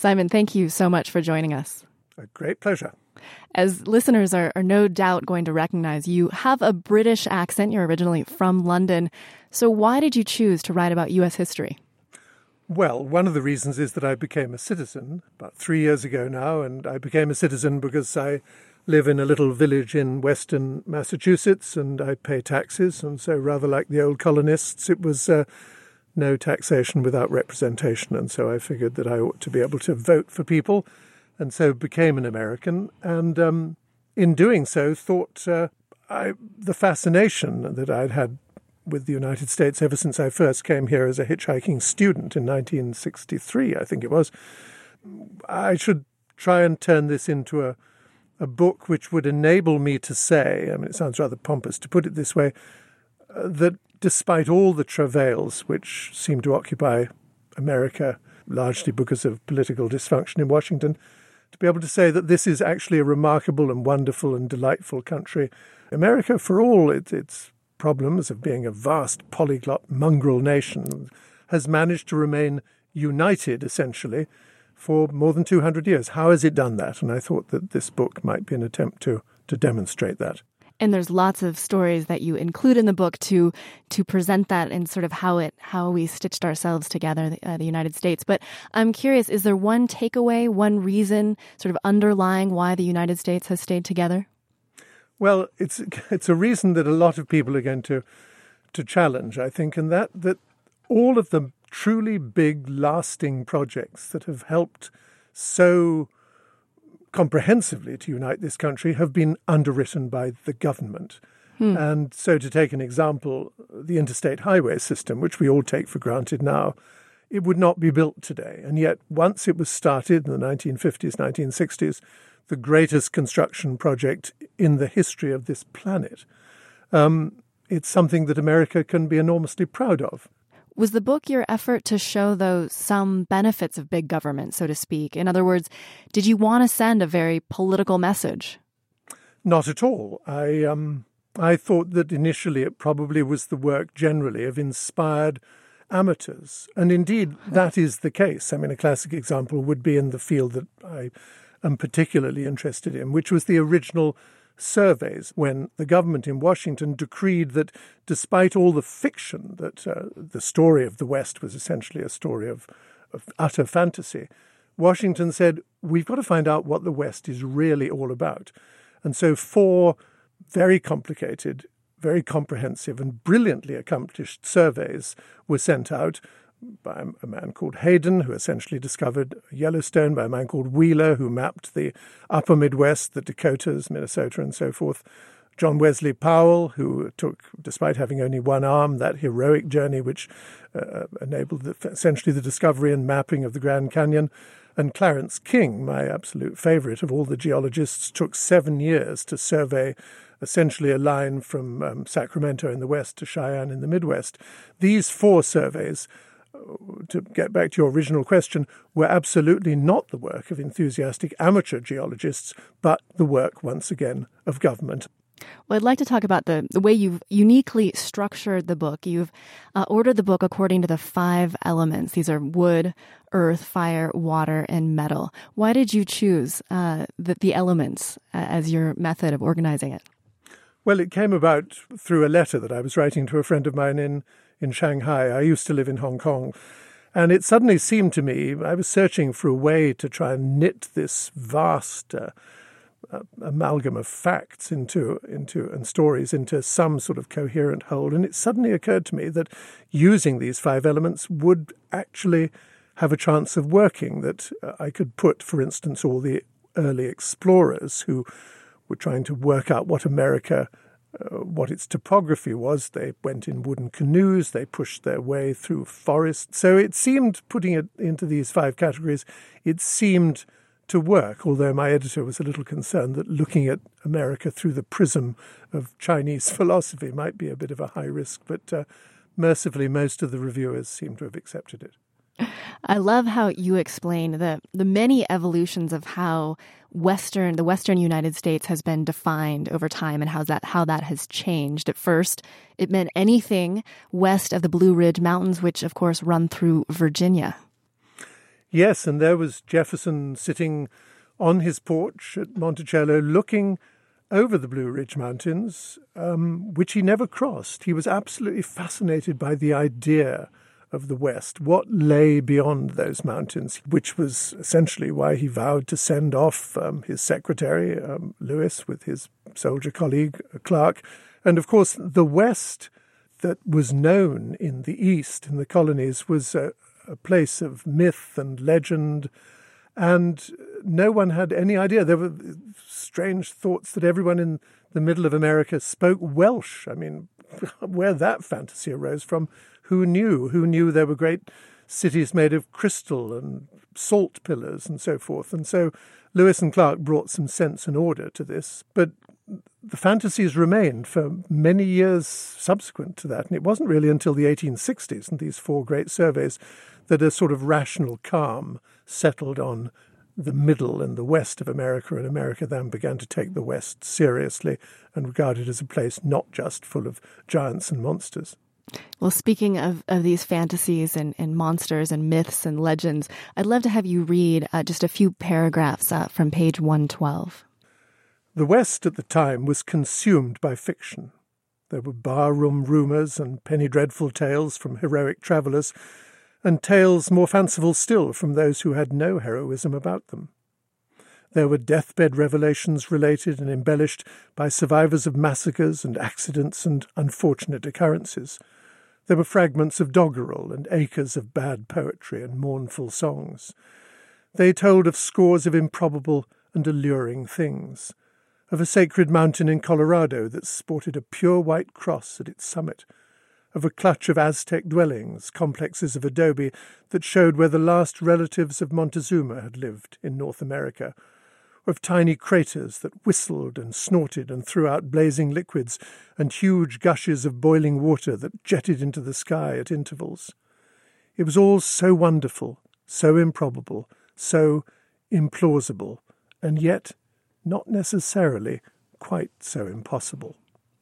Simon, thank you so much for joining us. A great pleasure. As listeners are no doubt going to recognize, you have a British accent. You're originally from London. So why did you choose to write about U.S. history? Well, one of the reasons is that I became a citizen about 3 years ago now, and I became a citizen because I live in a little village in western Massachusetts and I pay taxes. And so rather like the old colonists, it was no taxation without representation. And so I figured that I ought to be able to vote for people, and so became an American. And in doing so, thought the fascination that I'd had with the United States ever since I first came here as a hitchhiking student in 1963, I think it was, I should try and turn this into a book which would enable me to say, I mean, it sounds rather pompous to put it this way, that despite all the travails which seem to occupy America, largely because of political dysfunction in Washington, to be able to say that this is actually a remarkable and wonderful and delightful country. America, for all its problems of being a vast polyglot mongrel nation, has managed to remain united, essentially, for more than 200 years. How has it done that? And I thought that this book might be an attempt to demonstrate that. And there's lots of stories that you include in the book to present that and sort of how we stitched ourselves together, the United States. But I'm curious, is there one takeaway, one reason sort of underlying why the United States has stayed together? Well, it's a reason that a lot of people are going to challenge, I think, and that all of the truly big, lasting projects that have helped so comprehensively to unite this country have been underwritten by the government. And so to take an example, the interstate highway system, which we all take for granted now, it would not be built today. And yet once it was started in the 1950s, 1960s, the greatest construction project in the history of this planet, it's something that America can be enormously proud of. Was the book your effort to show, though, some benefits of big government, so to speak? In other words, did you want to send a very political message? Not at all. I thought that initially it probably was the work generally of inspired amateurs. And indeed, that is the case. I mean, a classic example would be in the field that I am particularly interested in, which was the original surveys, when the government in Washington decreed that despite all the fiction, that the story of the West was essentially a story of utter fantasy, Washington said, we've got to find out what the West is really all about. And so 4 very complicated, very comprehensive and brilliantly accomplished surveys were sent out by a man called Hayden, who essentially discovered Yellowstone, by a man called Wheeler, who mapped the upper Midwest, the Dakotas, Minnesota, and so forth. John Wesley Powell, who took, despite having only one arm, that heroic journey which enabled essentially the discovery and mapping of the Grand Canyon. And Clarence King, my absolute favorite of all the geologists, took 7 years to survey essentially a line from Sacramento in the west to Cheyenne in the Midwest. These 4 surveys, to get back to your original question, were absolutely not the work of enthusiastic amateur geologists, but the work, once again, of government. Well, I'd like to talk about the way you've uniquely structured the book. You've ordered the book according to the 5 elements. These are wood, earth, fire, water, and metal. Why did you choose the elements as your method of organizing it? Well, it came about through a letter that I was writing to a friend of mine in Shanghai. I used to live in Hong Kong. And it suddenly seemed to me, I was searching for a way to try and knit this vast amalgam of facts into and stories into some sort of coherent whole. And it suddenly occurred to me that using these 5 elements would actually have a chance of working, that I could put, for instance, all the early explorers who were trying to work out what America, what its topography was. They went in wooden canoes, they pushed their way through forests. So it seemed, putting it into these 5 categories, it seemed to work, although my editor was a little concerned that looking at America through the prism of Chinese philosophy might be a bit of a high risk, but mercifully most of the reviewers seem to have accepted it. I love how you explain the many evolutions of how the Western United States has been defined over time and how that has changed. At first, it meant anything west of the Blue Ridge Mountains, which of course run through Virginia. Yes, and there was Jefferson sitting on his porch at Monticello looking over the Blue Ridge Mountains, which he never crossed. He was absolutely fascinated by the idea of the West, what lay beyond those mountains, which was essentially why he vowed to send off his secretary, Lewis, with his soldier colleague, Clark. And of course, the West that was known in the East, in the colonies, was a place of myth and legend, and no one had any idea. There were strange thoughts that everyone in the middle of America spoke Welsh. I mean, where that fantasy arose from, who knew? Who knew there were great cities made of crystal and salt pillars and so forth? And so Lewis and Clark brought some sense and order to this, but the fantasies remained for many years subsequent to that. And it wasn't really until the 1860s and these 4 great surveys that a sort of rational calm settled on the middle and the west of America, and America then began to take the West seriously and regard it as a place not just full of giants and monsters. Well, speaking of these fantasies and monsters and myths and legends, I'd love to have you read just a few paragraphs from page 112. The West at the time was consumed by fiction. There were barroom rumours and penny dreadful tales from heroic travellers, and tales more fanciful still from those who had no heroism about them. There were deathbed revelations related and embellished by survivors of massacres and accidents and unfortunate occurrences. There were fragments of doggerel and acres of bad poetry and mournful songs. They told of scores of improbable and alluring things, of a sacred mountain in Colorado that sported a pure white cross at its summit, of a clutch of Aztec dwellings, complexes of adobe, that showed where the last relatives of Montezuma had lived in North America, of tiny craters that whistled and snorted and threw out blazing liquids, and huge gushes of boiling water that jetted into the sky at intervals. It was all so wonderful, so improbable, so implausible, and yet not necessarily quite so impossible.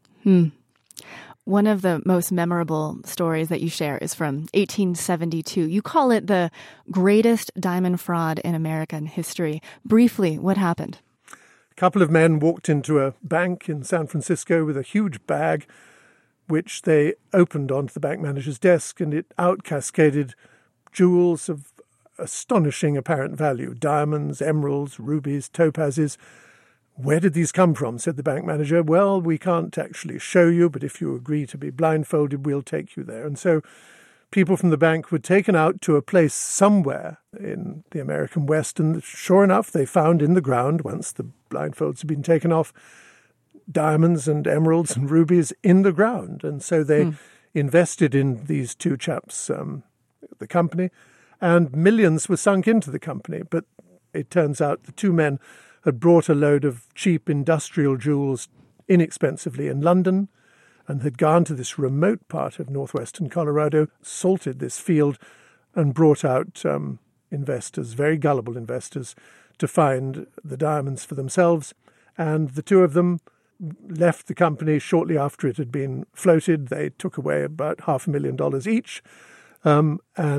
One of the most memorable stories that you share is from 1872. You call it the greatest diamond fraud in American history. Briefly, what happened? A couple of men walked into a bank in San Francisco with a huge bag, which they opened onto the bank manager's desk, and it out-cascaded jewels of astonishing apparent value, diamonds, emeralds, rubies, topazes. "Where did these come from?" said the bank manager. "Well, we can't actually show you, but if you agree to be blindfolded, we'll take you there." And so people from the bank were taken out to a place somewhere in the American West, and sure enough, they found in the ground, once the blindfolds had been taken off, diamonds and emeralds and rubies in the ground. And so they invested in these two chaps, the company, and millions were sunk into the company. But it turns out the two men had brought a load of cheap industrial jewels inexpensively in London and had gone to this remote part of northwestern Colorado, salted this field, and brought out investors, very gullible investors, to find the diamonds for themselves. And the two of them left the company shortly after it had been floated. They took away about $500,000 each, and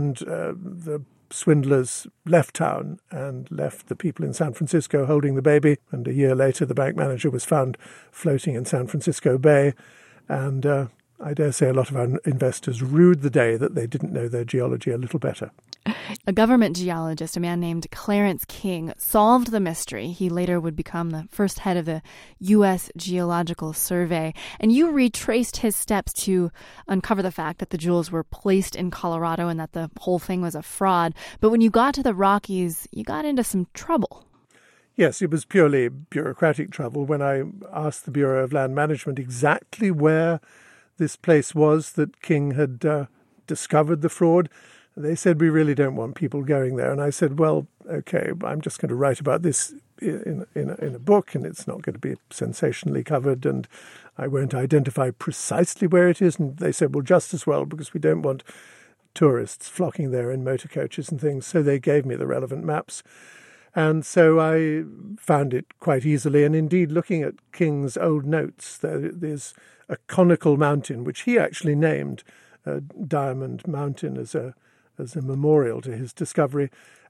the swindlers left town and left the people in San Francisco holding the baby. And a year later, the bank manager was found floating in San Francisco Bay. And I dare say a lot of our investors rued the day that they didn't know their geology a little better. A government geologist, a man named Clarence King, solved the mystery. He later would become the first head of the U.S. Geological Survey. And you retraced his steps to uncover the fact that the jewels were placed in Colorado and that the whole thing was a fraud. But when you got to the Rockies, you got into some trouble. Yes, it was purely bureaucratic trouble. When I asked the Bureau of Land Management exactly where this place was that King had discovered the fraud, they said, "We really don't want people going there." And I said, "Well, okay, I'm just going to write about this in a book, and it's not going to be sensationally covered, and I won't identify precisely where it is." And they said, "Well, just as well, because we don't want tourists flocking there in motor coaches and things." So they gave me the relevant maps. And so I found it quite easily. And indeed, looking at King's old notes, there's a conical mountain, which he actually named Diamond Mountain as a memorial to his discovery.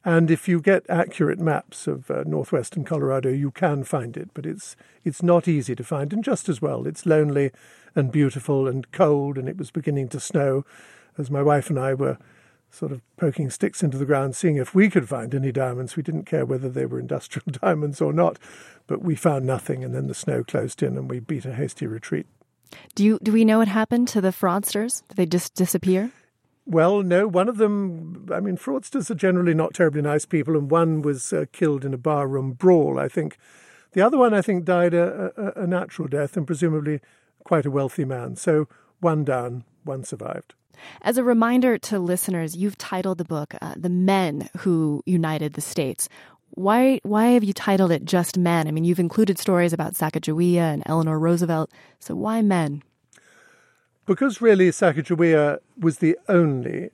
And if you get accurate maps of northwestern Colorado, you can find it, but it's not easy to find. And just as well, it's lonely and beautiful and cold, and it was beginning to snow as my wife and I were sort of poking sticks into the ground, seeing if we could find any diamonds. We didn't care whether they were industrial diamonds or not, but we found nothing, and then the snow closed in and we beat a hasty retreat. Do we know what happened to the fraudsters? Did they just disappear? Well, no, one of them, I mean, fraudsters are generally not terribly nice people, and one was killed in a barroom brawl, I think. The other one, I think, died a natural death, and presumably quite a wealthy man. So one down, one survived. As a reminder to listeners, you've titled the book The Men Who United the States. Why have you titled it just men? I mean, you've included stories about Sacagawea and Eleanor Roosevelt, so why men? Because really Sacagawea was the only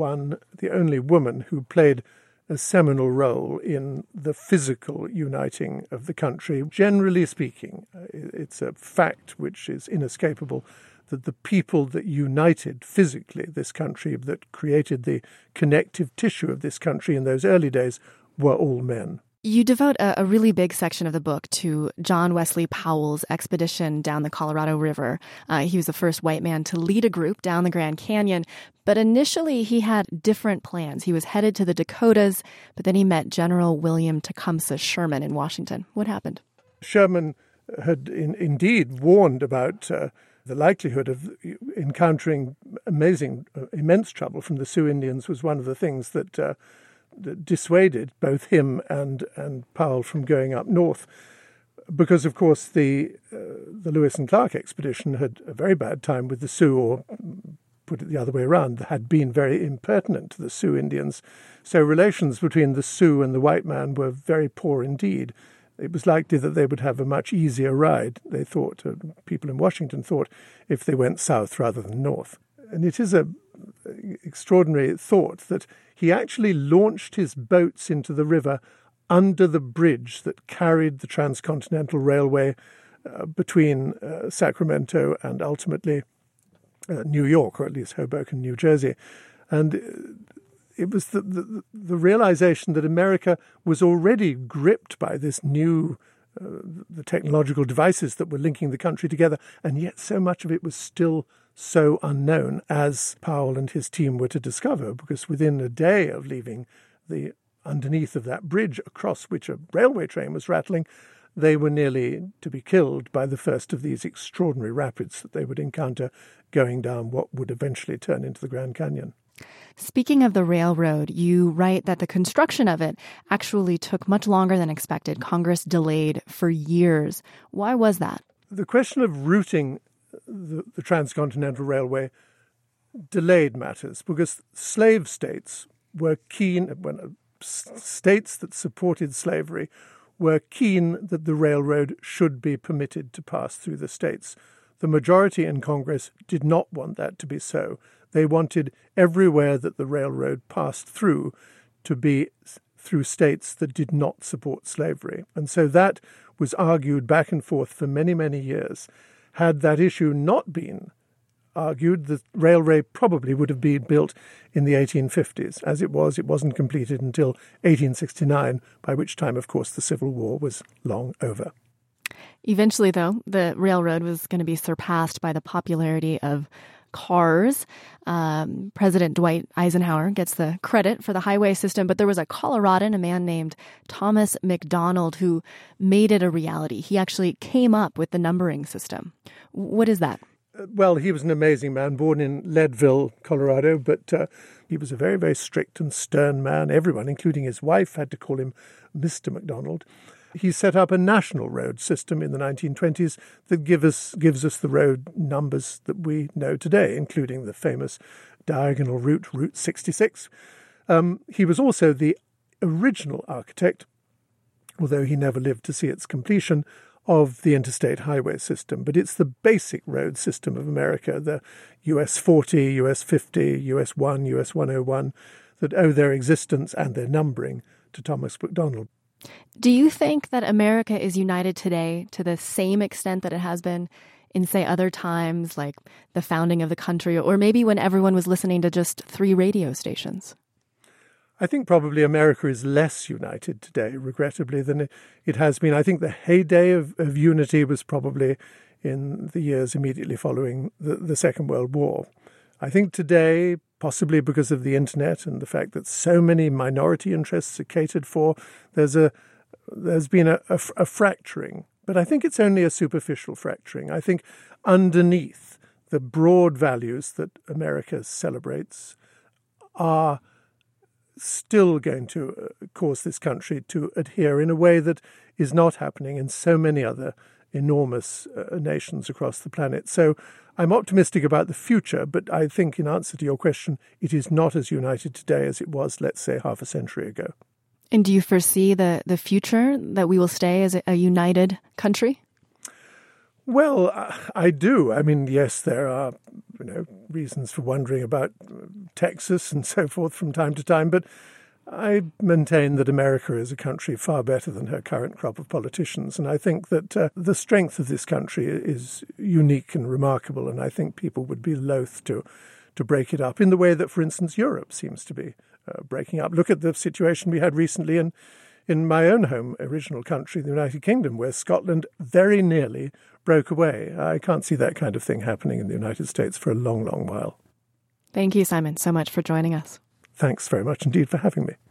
woman who played a seminal role in the physical uniting of the country. Generally speaking, it's a fact which is inescapable that the people that united physically this country, that created the connective tissue of this country in those early days, were all men. You devote a really big section of the book to John Wesley Powell's expedition down the Colorado River. He was the first white man to lead a group down the Grand Canyon, but initially he had different plans. He was headed to the Dakotas, but then he met General William Tecumseh Sherman in Washington. What happened? Sherman had indeed warned about the likelihood of encountering immense trouble from the Sioux Indians was one of the things that dissuaded both him and Powell from going up north, because of course the Lewis and Clark expedition had a very bad time with the Sioux, or put it the other way around, had been very impertinent to the Sioux Indians. So relations between the Sioux and the white man were very poor indeed. It was likely that they would have a much easier ride, they thought, people in Washington thought, if they went south rather than north. And it is an extraordinary thought that he actually launched his boats into the river under the bridge that carried the Transcontinental Railway between Sacramento and ultimately New York, or at least Hoboken, New Jersey. And it was the realization that America was already gripped by this new, the technological devices that were linking the country together, and yet so much of it was still so unknown, as Powell and his team were to discover, because within a day of leaving the underneath of that bridge across which a railway train was rattling, they were nearly to be killed by the first of these extraordinary rapids that they would encounter going down what would eventually turn into the Grand Canyon. Speaking of the railroad, you write that the construction of it actually took much longer than expected. Congress delayed for years. Why was that? The question of routing the Transcontinental Railway delayed matters because slave states were keen, states that supported slavery were keen that the railroad should be permitted to pass through the states. The majority in Congress did not want that to be so. They wanted everywhere that the railroad passed through to be through states that did not support slavery. And so that was argued back and forth for many, many years. Had that issue not been argued, the railway probably would have been built in the 1850s. As it wasn't completed until 1869, by which time, of course, the Civil War was long over. Eventually, though, the railroad was going to be surpassed by the popularity of cars. President Dwight Eisenhower gets the credit for the highway system, but there was a Coloradan, a man named Thomas McDonald, who made it a reality. He actually came up with the numbering system. What is that? Well, he was an amazing man, born in Leadville, Colorado, but he was a very, very strict and stern man. Everyone, including his wife, had to call him Mr. McDonald. He set up a national road system in the 1920s that gives us the road numbers that we know today, including the famous diagonal route, Route 66. He was also the original architect, although he never lived to see its completion, of the interstate highway system. But it's the basic road system of America, the US 40, US 50, US 1, US 101, that owe their existence and their numbering to Thomas McDonald. Do you think that America is united today to the same extent that it has been in, say, other times, like the founding of the country, or maybe when everyone was listening to just 3 radio stations? I think probably America is less united today, regrettably, than it has been. I think the heyday of unity was probably in the years immediately following the Second World War. I think today, possibly because of the internet and the fact that so many minority interests are catered for, there's been a fracturing. But I think it's only a superficial fracturing. I think underneath the broad values that America celebrates are still going to cause this country to adhere in a way that is not happening in so many other enormous nations across the planet. So I'm optimistic about the future, but I think in answer to your question, it is not as united today as it was, let's say, half a century ago. And do you foresee the future that we will stay as a united country? Well, I do. I mean, yes, there are reasons for wondering about Texas and so forth from time to time, but I maintain that America is a country far better than her current crop of politicians, and I think that the strength of this country is unique and remarkable, and I think people would be loath to break it up in the way that, for instance, Europe seems to be breaking up. Look at the situation we had recently in my own home original country, the United Kingdom, where Scotland very nearly broke away. I can't see that kind of thing happening in the United States for a long, long while. Thank you, Simon, so much for joining us. Thanks very much indeed for having me.